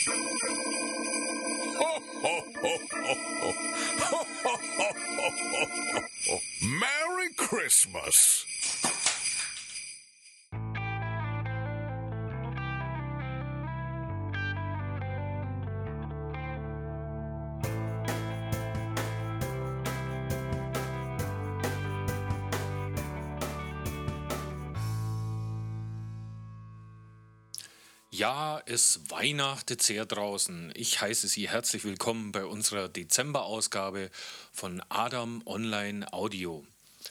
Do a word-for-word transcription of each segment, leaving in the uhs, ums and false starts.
Merry Christmas! Ja, es weihnachtet sehr draußen. Ich heiße Sie herzlich willkommen bei unserer Dezemberausgabe von Adam Online Audio.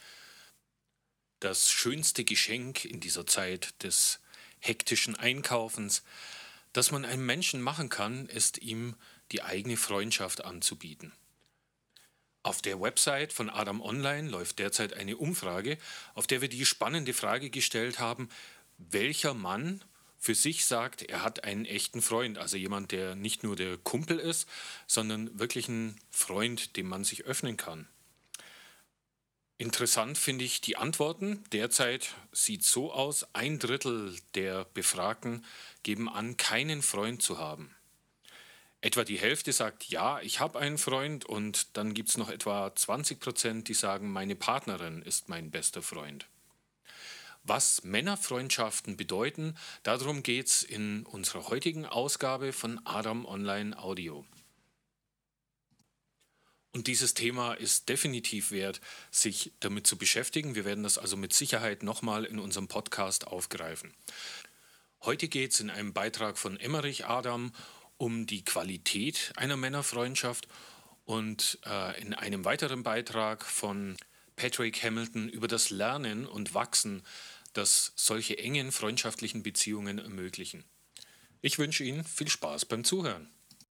Das schönste Geschenk in dieser Zeit des hektischen Einkaufens, das man einem Menschen machen kann, ist ihm die eigene Freundschaft anzubieten. Auf der Website von Adam Online läuft derzeit eine Umfrage, auf der wir die spannende Frage gestellt haben, welcher Mann für sich sagt, er hat einen echten Freund, also jemand, der nicht nur der Kumpel ist, sondern wirklich ein Freund, dem man sich öffnen kann. Interessant finde ich die Antworten. Derzeit sieht es so aus, ein Drittel der Befragten geben an, keinen Freund zu haben. Etwa die Hälfte sagt, ja, ich habe einen Freund, und dann gibt es noch etwa zwanzig Prozent, die sagen, meine Partnerin ist mein bester Freund. Was Männerfreundschaften bedeuten, darum geht es in unserer heutigen Ausgabe von Adam Online Audio. Und dieses Thema ist definitiv wert, sich damit zu beschäftigen. Wir werden das also mit Sicherheit nochmal in unserem Podcast aufgreifen. Heute geht es in einem Beitrag von Emmerich Adam um die Qualität einer Männerfreundschaft und äh, in einem weiteren Beitrag von Patrick Hamilton über das Lernen und Wachsen, das solche engen freundschaftlichen Beziehungen ermöglichen. Ich wünsche Ihnen viel Spaß beim Zuhören.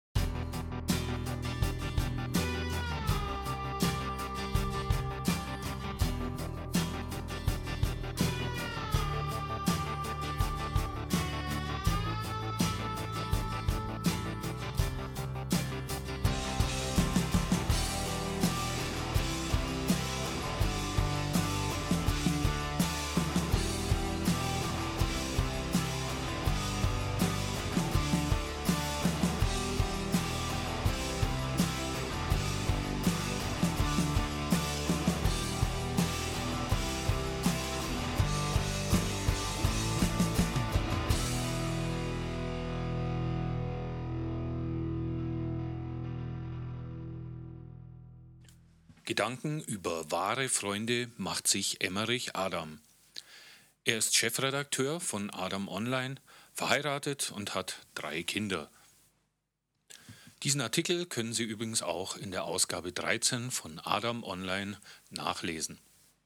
Gedanken über wahre Freunde macht sich Emmerich Adam. Er ist Chefredakteur von Adam Online, verheiratet und hat drei Kinder. Diesen Artikel können Sie übrigens auch in der Ausgabe dreizehn von Adam Online nachlesen.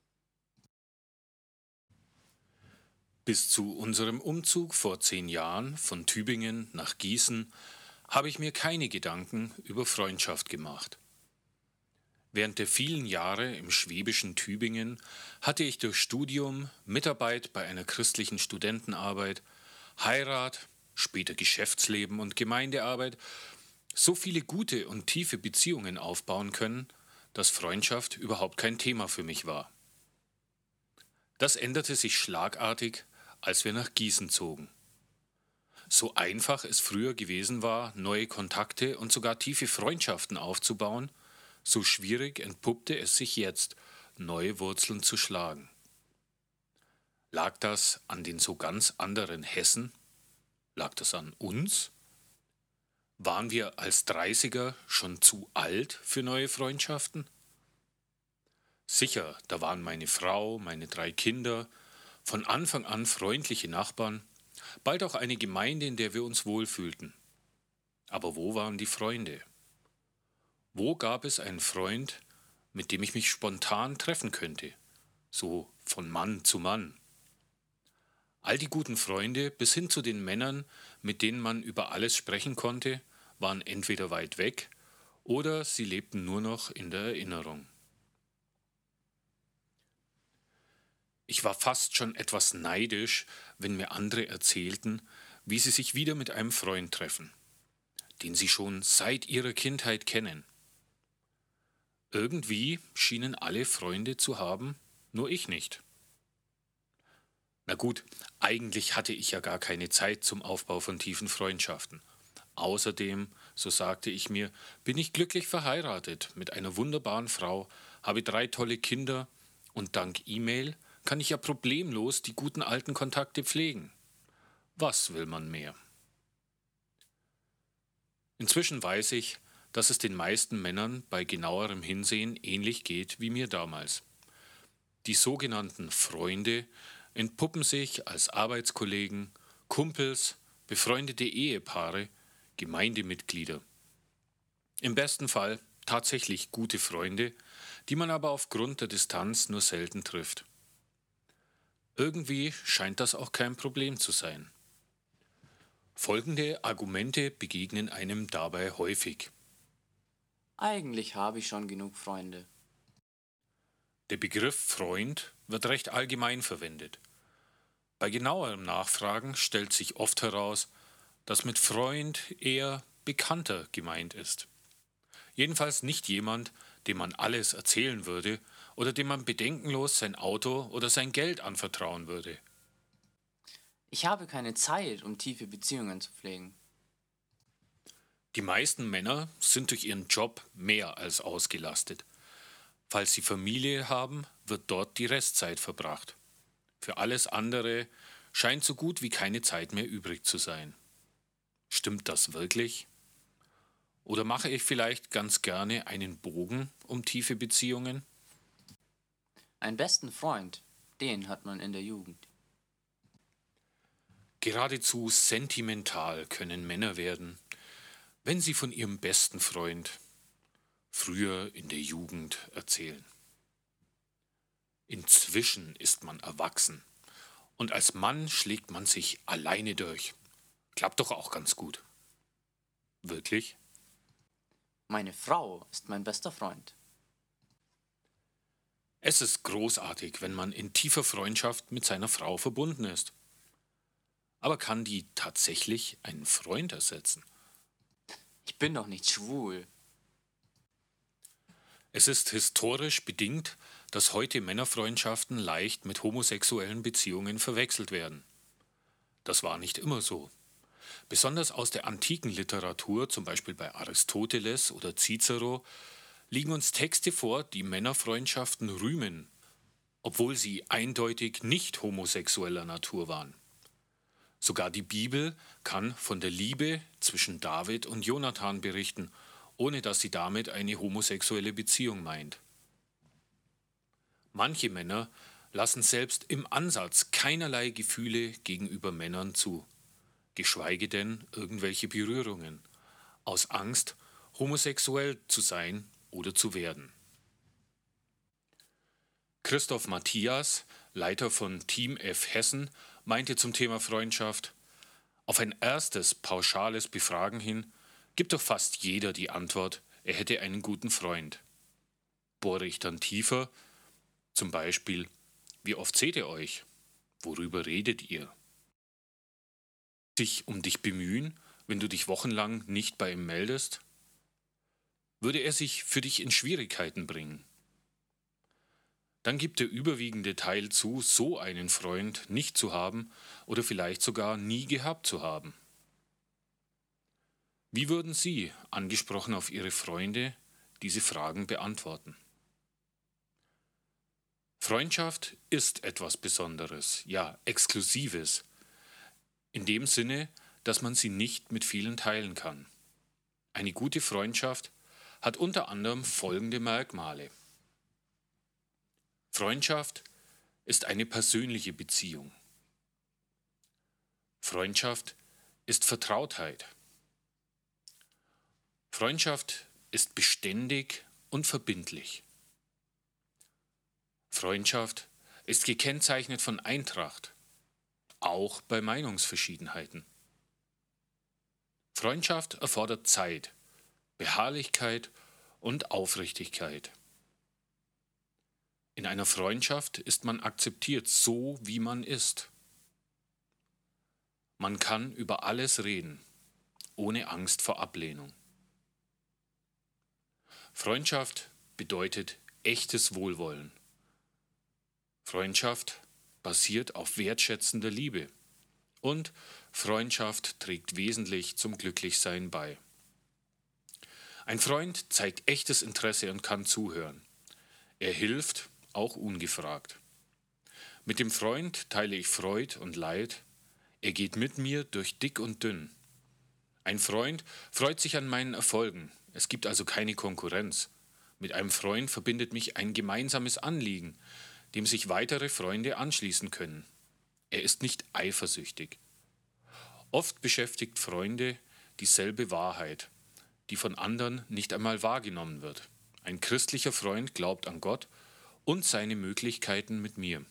Bis zu unserem Umzug vor zehn Jahren von Tübingen nach Gießen habe ich mir keine Gedanken über Freundschaft gemacht. Während der vielen Jahre im schwäbischen Tübingen hatte ich durch Studium, Mitarbeit bei einer christlichen Studentenarbeit, Heirat, später Geschäftsleben und Gemeindearbeit so viele gute und tiefe Beziehungen aufbauen können, dass Freundschaft überhaupt kein Thema für mich war. Das änderte sich schlagartig, als wir nach Gießen zogen. So einfach es früher gewesen war, neue Kontakte und sogar tiefe Freundschaften aufzubauen, so schwierig entpuppte es sich jetzt, neue Wurzeln zu schlagen. Lag das an den so ganz anderen Hessen? Lag das an uns? Waren wir als Dreißiger schon zu alt für neue Freundschaften? Sicher, da waren meine Frau, meine drei Kinder, von Anfang an freundliche Nachbarn, bald auch eine Gemeinde, in der wir uns wohlfühlten. Aber wo waren die Freunde? Wo gab es einen Freund, mit dem ich mich spontan treffen könnte, so von Mann zu Mann? All die guten Freunde, bis hin zu den Männern, mit denen man über alles sprechen konnte, waren entweder weit weg oder sie lebten nur noch in der Erinnerung. Ich war fast schon etwas neidisch, wenn mir andere erzählten, wie sie sich wieder mit einem Freund treffen, den sie schon seit ihrer Kindheit kennen. Irgendwie schienen alle Freunde zu haben, nur ich nicht. Na gut, eigentlich hatte ich ja gar keine Zeit zum Aufbau von tiefen Freundschaften. Außerdem, so sagte ich mir, bin ich glücklich verheiratet mit einer wunderbaren Frau, habe drei tolle Kinder und dank E-Mail kann ich ja problemlos die guten alten Kontakte pflegen. Was will man mehr? Inzwischen weiß ich, dass es den meisten Männern bei genauerem Hinsehen ähnlich geht wie mir damals. Die sogenannten Freunde entpuppen sich als Arbeitskollegen, Kumpels, befreundete Ehepaare, Gemeindemitglieder. Im besten Fall tatsächlich gute Freunde, die man aber aufgrund der Distanz nur selten trifft. Irgendwie scheint das auch kein Problem zu sein. Folgende Argumente begegnen einem dabei häufig. Eigentlich habe ich schon genug Freunde. Der Begriff Freund wird recht allgemein verwendet. Bei genauerem Nachfragen stellt sich oft heraus, dass mit Freund eher Bekannter gemeint ist. Jedenfalls nicht jemand, dem man alles erzählen würde oder dem man bedenkenlos sein Auto oder sein Geld anvertrauen würde. Ich habe keine Zeit, um tiefe Beziehungen zu pflegen. Die meisten Männer sind durch ihren Job mehr als ausgelastet. Falls sie Familie haben, wird dort die Restzeit verbracht. Für alles andere scheint so gut wie keine Zeit mehr übrig zu sein. Stimmt das wirklich? Oder mache ich vielleicht ganz gerne einen Bogen um tiefe Beziehungen? Einen besten Freund, den hat man in der Jugend. Geradezu sentimental können Männer werden, wenn sie von ihrem besten Freund früher in der Jugend erzählen. Inzwischen ist man erwachsen und als Mann schlägt man sich alleine durch. Klappt doch auch ganz gut. Wirklich? Meine Frau ist mein bester Freund. Es ist großartig, wenn man in tiefer Freundschaft mit seiner Frau verbunden ist. Aber kann die tatsächlich einen Freund ersetzen? Ich bin doch nicht schwul. Es ist historisch bedingt, dass heute Männerfreundschaften leicht mit homosexuellen Beziehungen verwechselt werden. Das war nicht immer so. Besonders aus der antiken Literatur, zum Beispiel bei Aristoteles oder Cicero, liegen uns Texte vor, die Männerfreundschaften rühmen, obwohl sie eindeutig nicht homosexueller Natur waren. Sogar die Bibel kann von der Liebe zwischen David und Jonathan berichten, ohne dass sie damit eine homosexuelle Beziehung meint. Manche Männer lassen selbst im Ansatz keinerlei Gefühle gegenüber Männern zu, geschweige denn irgendwelche Berührungen, aus Angst, homosexuell zu sein oder zu werden. Christoph Matthias, Leiter von Team F Hessen, meinte zum Thema Freundschaft: Auf ein erstes pauschales Befragen hin gibt doch fast jeder die Antwort, er hätte einen guten Freund. Bohre ich dann tiefer, zum Beispiel: Wie oft seht ihr euch? Worüber redet ihr? Sich um dich bemühen, wenn du dich wochenlang nicht bei ihm meldest? Würde er sich für dich in Schwierigkeiten bringen? Dann gibt der überwiegende Teil zu, so einen Freund nicht zu haben oder vielleicht sogar nie gehabt zu haben. Wie würden Sie, angesprochen auf Ihre Freunde, diese Fragen beantworten? Freundschaft ist etwas Besonderes, ja, Exklusives, in dem Sinne, dass man sie nicht mit vielen teilen kann. Eine gute Freundschaft hat unter anderem folgende Merkmale. Freundschaft ist eine persönliche Beziehung. Freundschaft ist Vertrautheit. Freundschaft ist beständig und verbindlich. Freundschaft ist gekennzeichnet von Eintracht, auch bei Meinungsverschiedenheiten. Freundschaft erfordert Zeit, Beharrlichkeit und Aufrichtigkeit. In einer Freundschaft ist man akzeptiert, so wie man ist. Man kann über alles reden, ohne Angst vor Ablehnung. Freundschaft bedeutet echtes Wohlwollen. Freundschaft basiert auf wertschätzender Liebe, Und Freundschaft trägt wesentlich zum Glücklichsein bei. Ein Freund zeigt echtes Interesse und kann zuhören. Er hilft, auch ungefragt. Mit dem Freund teile ich Freud und Leid. Er geht mit mir durch dick und dünn. Ein Freund freut sich an meinen Erfolgen. Es gibt also keine Konkurrenz. Mit einem Freund verbindet mich ein gemeinsames Anliegen, dem sich weitere Freunde anschließen können. Er ist nicht eifersüchtig. Oft beschäftigt Freunde dieselbe Wahrheit, die von anderen nicht einmal wahrgenommen wird. Ein christlicher Freund glaubt an Gott und seine Möglichkeiten mit mir.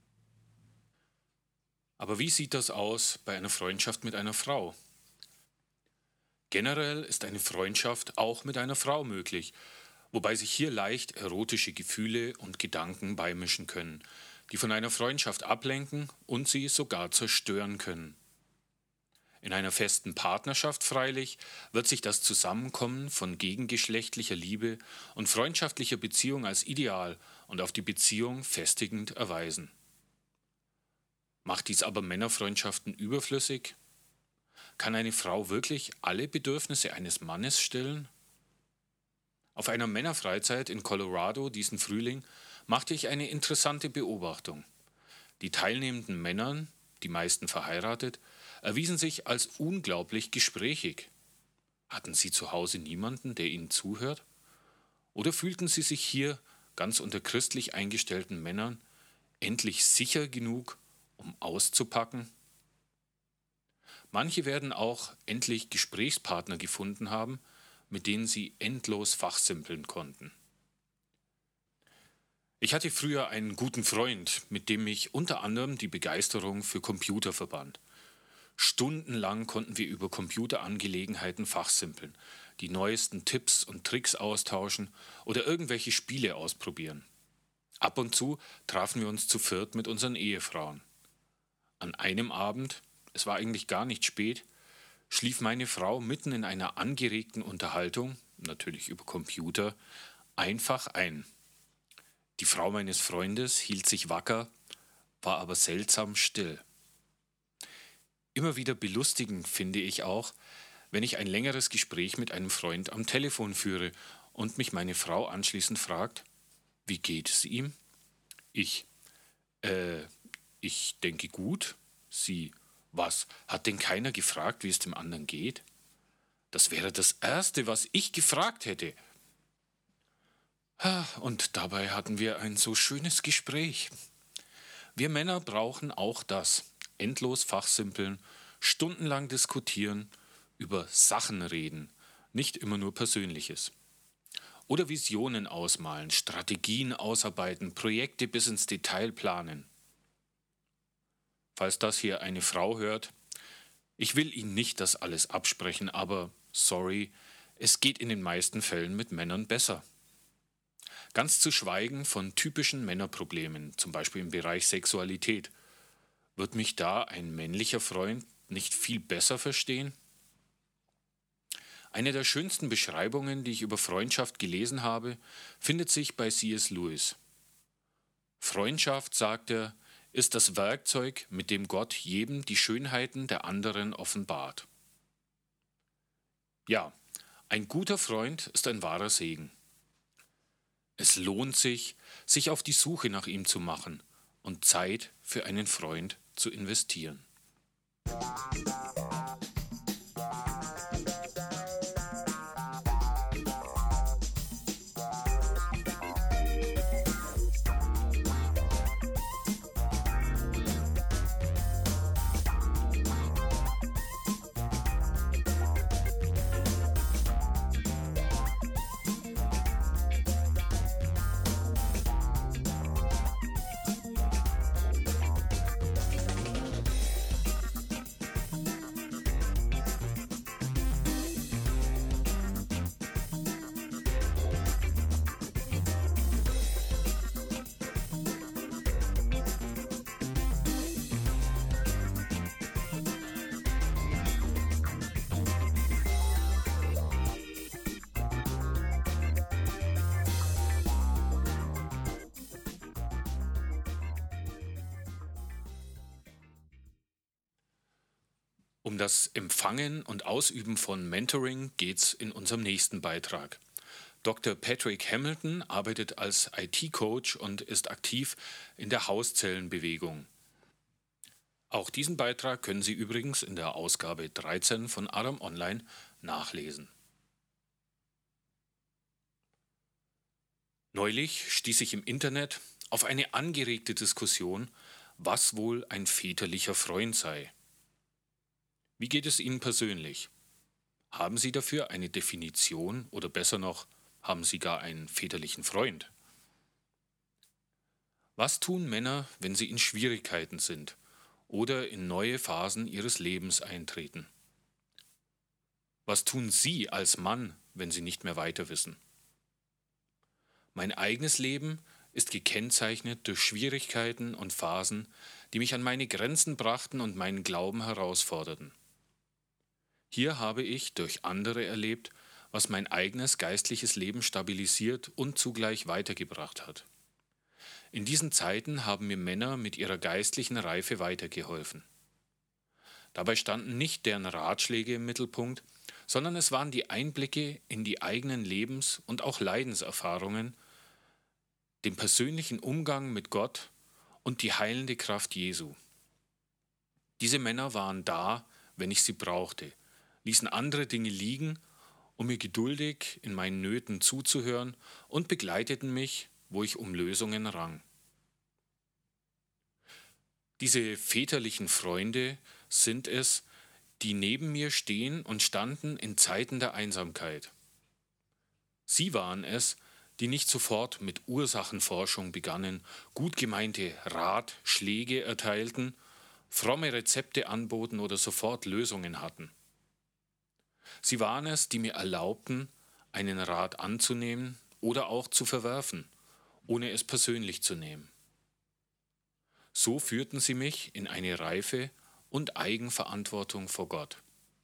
Aber wie sieht das aus bei einer Freundschaft mit einer Frau? Generell ist eine Freundschaft auch mit einer Frau möglich, wobei sich hier leicht erotische Gefühle und Gedanken beimischen können, die von einer Freundschaft ablenken und sie sogar zerstören können. In einer festen Partnerschaft freilich wird sich das Zusammenkommen von gegengeschlechtlicher Liebe und freundschaftlicher Beziehung als ideal und auf die Beziehung festigend erweisen. Macht dies aber Männerfreundschaften überflüssig? Kann eine Frau wirklich alle Bedürfnisse eines Mannes stillen? Auf einer Männerfreizeit in Colorado diesen Frühling machte ich eine interessante Beobachtung. Die teilnehmenden Männer, die meisten verheiratet, erwiesen sich als unglaublich gesprächig. Hatten sie zu Hause niemanden, der ihnen zuhört? Oder fühlten sie sich hier, ganz unter christlich eingestellten Männern, endlich sicher genug, um auszupacken? Manche werden auch endlich Gesprächspartner gefunden haben, mit denen sie endlos fachsimpeln konnten. Ich hatte früher einen guten Freund, mit dem mich unter anderem die Begeisterung für Computer verband. Stundenlang konnten wir über Computerangelegenheiten fachsimpeln, die neuesten Tipps und Tricks austauschen oder irgendwelche Spiele ausprobieren. Ab und zu trafen wir uns zu viert mit unseren Ehefrauen. An einem Abend, es war eigentlich gar nicht spät, schlief meine Frau mitten in einer angeregten Unterhaltung, natürlich über Computer, einfach ein. Die Frau meines Freundes hielt sich wacker, war aber seltsam still. Immer wieder belustigend finde ich auch, wenn ich ein längeres Gespräch mit einem Freund am Telefon führe und mich meine Frau anschließend fragt, wie geht es ihm? Ich, äh, ich denke gut. Sie, was, hat denn keiner gefragt, wie es dem anderen geht? Das wäre das Erste, was ich gefragt hätte. Und dabei hatten wir ein so schönes Gespräch. Wir Männer brauchen auch das. Endlos fachsimpeln, stundenlang diskutieren, über Sachen reden, nicht immer nur Persönliches. Oder Visionen ausmalen, Strategien ausarbeiten, Projekte bis ins Detail planen. Falls das hier eine Frau hört, ich will Ihnen nicht das alles absprechen, aber sorry, es geht in den meisten Fällen mit Männern besser. Ganz zu schweigen von typischen Männerproblemen, zum Beispiel im Bereich Sexualität. Wird mich da ein männlicher Freund nicht viel besser verstehen? Eine der schönsten Beschreibungen, die ich über Freundschaft gelesen habe, findet sich bei C S Lewis. Freundschaft, sagt er, ist das Werkzeug, mit dem Gott jedem die Schönheiten der anderen offenbart. Ja, ein guter Freund ist ein wahrer Segen. Es lohnt sich, sich auf die Suche nach ihm zu machen und Zeit für einen Freund zu investieren. Um das Empfangen und Ausüben von Mentoring geht's in unserem nächsten Beitrag. Doktor Patrick Hamilton arbeitet als I T-Coach und ist aktiv in der Hauszellenbewegung. Auch diesen Beitrag können Sie übrigens in der Ausgabe dreizehn von Adam Online nachlesen. Neulich stieß ich im Internet auf eine angeregte Diskussion, was wohl ein väterlicher Freund sei. Wie geht es Ihnen persönlich? Haben Sie dafür eine Definition oder besser noch, haben Sie gar einen väterlichen Freund? Was tun Männer, wenn sie in Schwierigkeiten sind oder in neue Phasen ihres Lebens eintreten? Was tun Sie als Mann, wenn Sie nicht mehr weiter wissen? Mein eigenes Leben ist gekennzeichnet durch Schwierigkeiten und Phasen, die mich an meine Grenzen brachten und meinen Glauben herausforderten. Hier habe ich durch andere erlebt, was mein eigenes geistliches Leben stabilisiert und zugleich weitergebracht hat. In diesen Zeiten haben mir Männer mit ihrer geistlichen Reife weitergeholfen. Dabei standen nicht deren Ratschläge im Mittelpunkt, sondern es waren die Einblicke in die eigenen Lebens- und auch Leidenserfahrungen, den persönlichen Umgang mit Gott und die heilende Kraft Jesu. Diese Männer waren da, wenn ich sie brauchte, ließen andere Dinge liegen, um mir geduldig in meinen Nöten zuzuhören und begleiteten mich, wo ich um Lösungen rang. Diese väterlichen Freunde sind es, die neben mir stehen und standen in Zeiten der Einsamkeit. Sie waren es, die nicht sofort mit Ursachenforschung begannen, gut gemeinte Ratschläge erteilten, fromme Rezepte anboten oder sofort Lösungen hatten. Sie waren es, die mir erlaubten, einen Rat anzunehmen oder auch zu verwerfen, ohne es persönlich zu nehmen. So führten sie mich in eine Reife und Eigenverantwortung vor Gott.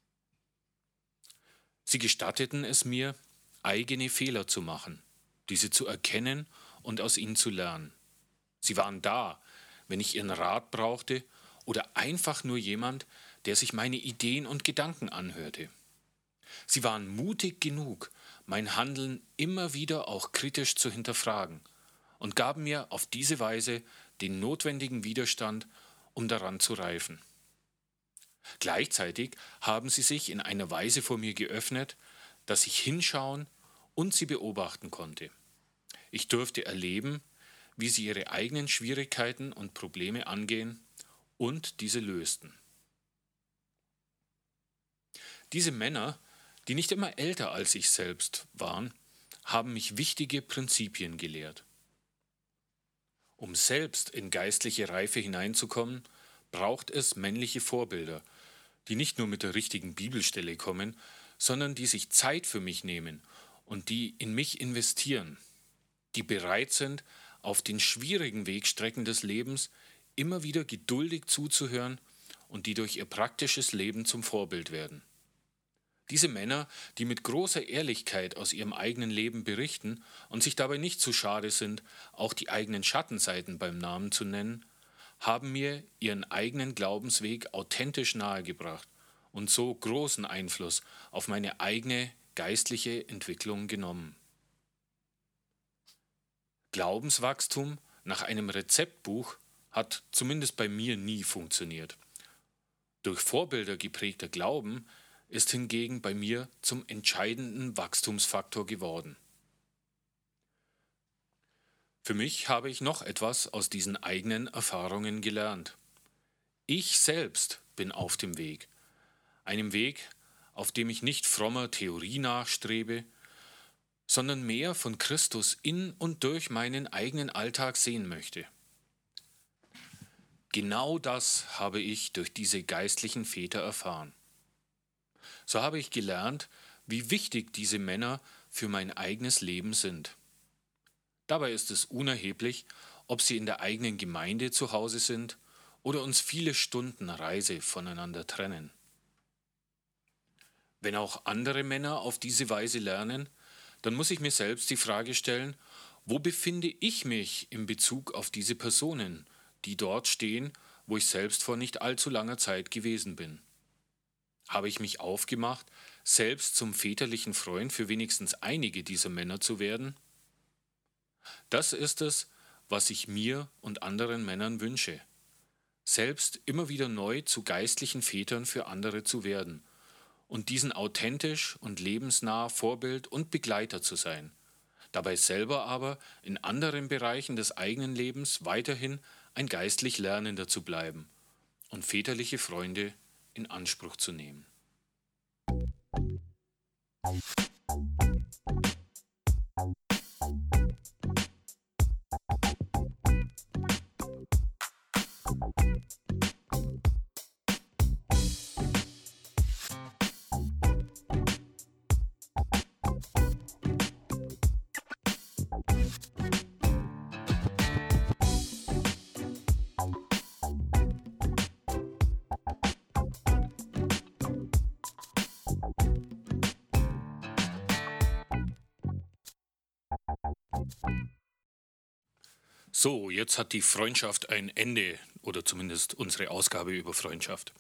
Sie gestatteten es mir, eigene Fehler zu machen, diese zu erkennen und aus ihnen zu lernen. Sie waren da, wenn ich ihren Rat brauchte oder einfach nur jemand, der sich meine Ideen und Gedanken anhörte. Sie waren mutig genug, mein Handeln immer wieder auch kritisch zu hinterfragen und gaben mir auf diese Weise den notwendigen Widerstand, um daran zu reifen. Gleichzeitig haben sie sich in einer Weise vor mir geöffnet, dass ich hinschauen und sie beobachten konnte. Ich durfte erleben, wie sie ihre eigenen Schwierigkeiten und Probleme angehen und diese lösten. Diese Männer, die nicht immer älter als ich selbst waren, haben mich wichtige Prinzipien gelehrt. Um selbst in geistliche Reife hineinzukommen, braucht es männliche Vorbilder, die nicht nur mit der richtigen Bibelstelle kommen, sondern die sich Zeit für mich nehmen und die in mich investieren, die bereit sind, auf den schwierigen Wegstrecken des Lebens immer wieder geduldig zuzuhören und die durch ihr praktisches Leben zum Vorbild werden. Diese Männer, die mit großer Ehrlichkeit aus ihrem eigenen Leben berichten und sich dabei nicht zu schade sind, auch die eigenen Schattenseiten beim Namen zu nennen, haben mir ihren eigenen Glaubensweg authentisch nahegebracht und so großen Einfluss auf meine eigene geistliche Entwicklung genommen. Glaubenswachstum nach einem Rezeptbuch hat zumindest bei mir nie funktioniert. Durch Vorbilder geprägter Glauben ist hingegen bei mir zum entscheidenden Wachstumsfaktor geworden. Für mich habe ich noch etwas aus diesen eigenen Erfahrungen gelernt. Ich selbst bin auf dem Weg, einem Weg, auf dem ich nicht frommer Theorie nachstrebe, sondern mehr von Christus in und durch meinen eigenen Alltag sehen möchte. Genau das habe ich durch diese geistlichen Väter erfahren. So habe ich gelernt, wie wichtig diese Männer für mein eigenes Leben sind. Dabei ist es unerheblich, ob sie in der eigenen Gemeinde zu Hause sind oder uns viele Stunden Reise voneinander trennen. Wenn auch andere Männer auf diese Weise lernen, dann muss ich mir selbst die Frage stellen, wo befinde ich mich in Bezug auf diese Personen, die dort stehen, wo ich selbst vor nicht allzu langer Zeit gewesen bin. habe ich mich aufgemacht, selbst zum väterlichen Freund für wenigstens einige dieser Männer zu werden? Das ist es, was ich mir und anderen Männern wünsche. Selbst immer wieder neu zu geistlichen Vätern für andere zu werden und diesen authentisch und lebensnah Vorbild und Begleiter zu sein, dabei selber aber in anderen Bereichen des eigenen Lebens weiterhin ein geistlich Lernender zu bleiben und väterliche Freunde in Anspruch zu nehmen. So, jetzt hat die Freundschaft ein Ende, oder zumindest unsere Ausgabe über Freundschaft.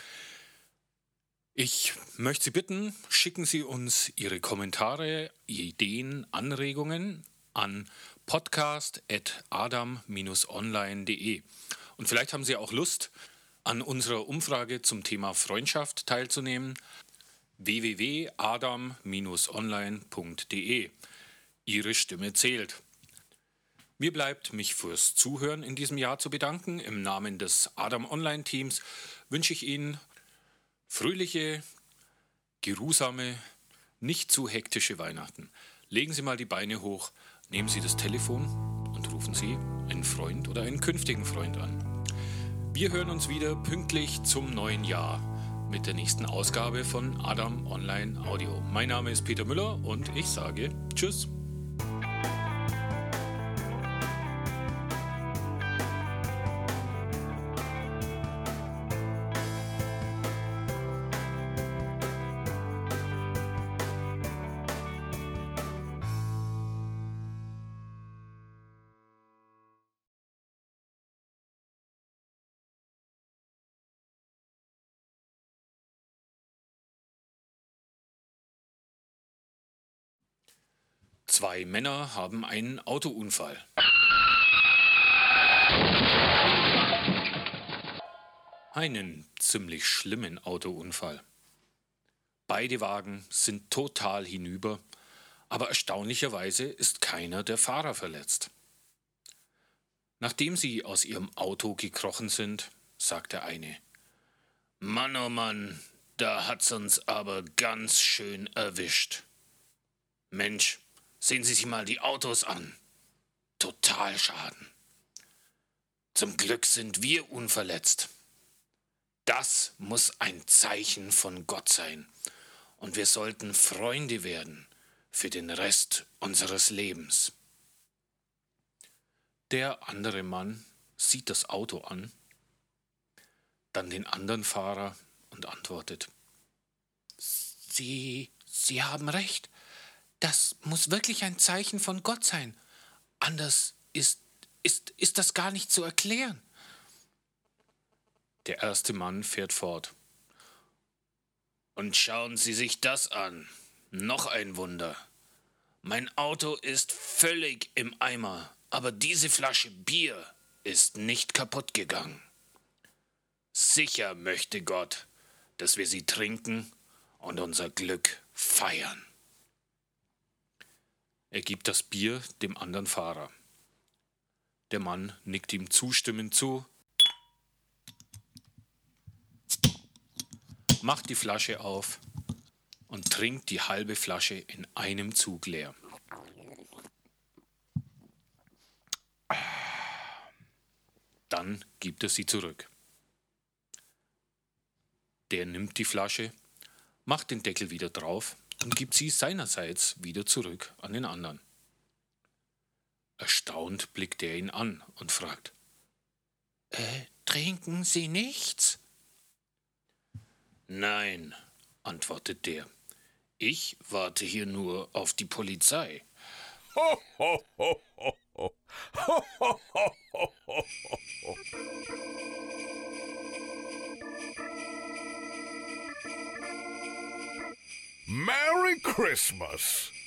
Ich möchte Sie bitten, schicken Sie uns Ihre Kommentare, Ideen, Anregungen an podcast at adam dash online punkt de. Und vielleicht haben Sie auch Lust, an unserer Umfrage zum Thema Freundschaft teilzunehmen. w w w punkt adam dash online punkt de. Ihre Stimme zählt. Mir bleibt, mich fürs Zuhören in diesem Jahr zu bedanken. Im Namen des Adam Online Teams wünsche ich Ihnen fröhliche, geruhsame, nicht zu hektische Weihnachten. Legen Sie mal die Beine hoch, nehmen Sie das Telefon und rufen Sie einen Freund oder einen künftigen Freund an. Wir hören uns wieder pünktlich zum neuen Jahr mit der nächsten Ausgabe von Adam Online Audio. Mein Name ist Peter Müller und ich sage Tschüss. Zwei Männer haben einen Autounfall. Einen ziemlich schlimmen Autounfall. Beide Wagen sind total hinüber, aber erstaunlicherweise ist keiner der Fahrer verletzt. Nachdem sie aus ihrem Auto gekrochen sind, sagt der eine: Mann, oh Mann, da hat's uns aber ganz schön erwischt. Mensch, sehen Sie sich mal die Autos an. Total Schaden. Zum Glück sind wir unverletzt. Das muss ein Zeichen von Gott sein. Und wir sollten Freunde werden für den Rest unseres Lebens. Der andere Mann sieht das Auto an, dann den anderen Fahrer und antwortet: Sie, Sie haben recht. Das muss wirklich ein Zeichen von Gott sein. Anders ist, ist, ist das gar nicht zu erklären. Der erste Mann fährt fort. Und schauen Sie sich das an. Noch ein Wunder. Mein Auto ist völlig im Eimer, aber diese Flasche Bier ist nicht kaputt gegangen. Sicher möchte Gott, dass wir sie trinken und unser Glück feiern. Er gibt das Bier dem anderen Fahrer. Der Mann nickt ihm zustimmend zu, macht die Flasche auf und trinkt die halbe Flasche in einem Zug leer. Dann gibt er sie zurück. Der nimmt die Flasche, macht den Deckel wieder drauf und gibt sie seinerseits wieder zurück an den anderen. Erstaunt blickt er ihn an und fragt: Äh, trinken Sie nichts? Nein, antwortet der. Ich warte hier nur auf die Polizei. Ho, ho, ho, ho, ho. Ho, ho, ho, ho, ho, ho. Merry Christmas!